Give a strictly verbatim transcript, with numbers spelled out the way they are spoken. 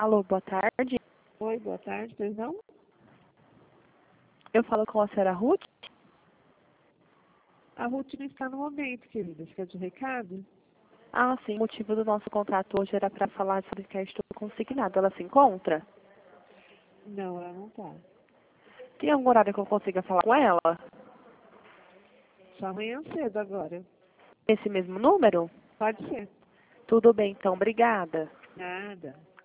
Alô, boa tarde. Oi, boa tarde, pois não? Eu falo com a senhora Ruth. A Ruth não está no momento, querida. Você quer de recado? Ah, sim. O motivo do nosso contato hoje era para falar sobre que estou consignado. Ela se encontra? Não, ela não está. Tem algum horário que eu consiga falar com ela? Só amanhã cedo agora. Esse mesmo número? Pode ser. Tudo bem, então. Obrigada. Nada.